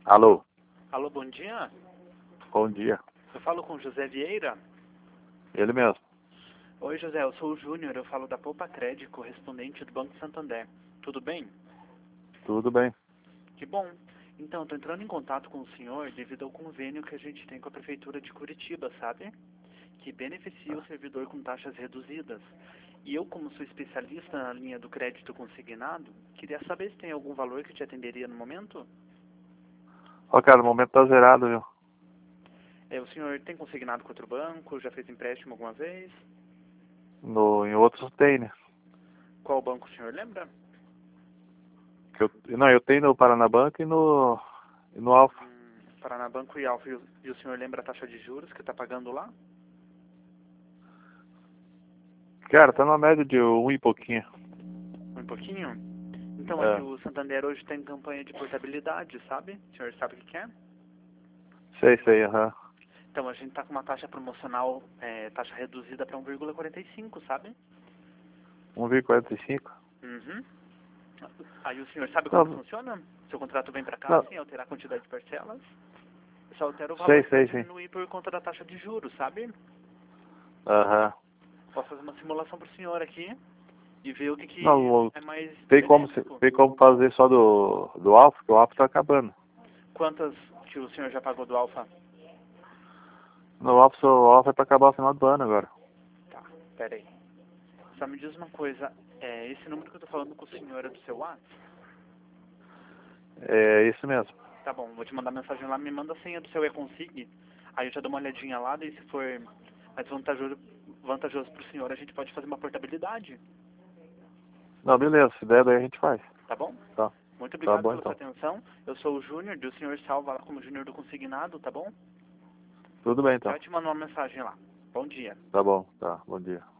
Alô, Alô, bom dia. bom dia. Eu falo com José Vieira. Ele mesmo. Oi, José, eu sou o Júnior, eu falo da Poupa Crédito, correspondente do Banco Santander. Tudo bem? Tudo bem. Que bom. Então, estou entrando em contato com o senhor devido ao convênio que a gente tem com a Prefeitura de Curitiba, sabe? Que beneficia o servidor com taxas reduzidas. E eu, como sou especialista na linha do crédito consignado, queria saber se tem algum valor que te atenderia no momento? Ó, cara, o momento tá zerado, viu? O senhor tem consignado com outro banco? Já fez empréstimo alguma vez? Em outros tem, né? Qual banco o senhor lembra? Não, eu tenho no Paranabanco e no Alfa. Paranabanco e Alfa. E o senhor lembra a taxa de juros que está pagando lá? Cara, tá na média de um e pouquinho. Um pouquinho? Então, é que É. o Santander hoje tem campanha de portabilidade, sabe? O senhor sabe o que é? Sei, aham. Então, a gente está com uma taxa promocional, taxa reduzida para 1,45, sabe? 1,45. Uhum. Aí o senhor sabe como que Não, funciona? Seu contrato vem para cá não, sem alterar a quantidade de parcelas. Só altera o sei, valor que vai sei, sim. diminuir por conta da taxa de juros, sabe? Aham. Posso fazer uma simulação para o senhor aqui e ver o que Não, é mais tem benéfico. como fazer só do Alfa, que o Alfa tá acabando. Quantas que o senhor já pagou do Alfa? No Alfa, o Alfa é pra acabar no final do ano agora. Tá, pera aí. Só me diz uma coisa, esse número que eu tô falando com o senhor é do seu WhatsApp? É isso mesmo. Tá bom, vou te mandar mensagem lá, me manda a senha do seu e-consig, aí eu já dou uma olhadinha lá, daí se for mais vantajoso pro senhor, a gente pode fazer uma portabilidade, Não, beleza, se der daí a gente faz. tá bom? Tá, Muito tá obrigado bom pela sua então. atenção, eu sou o Júnior, e o senhor salva lá como Júnior do Consignado, tá bom? Tudo bem então. Já te mando uma mensagem lá. Bom dia. Tá bom, tá, bom dia.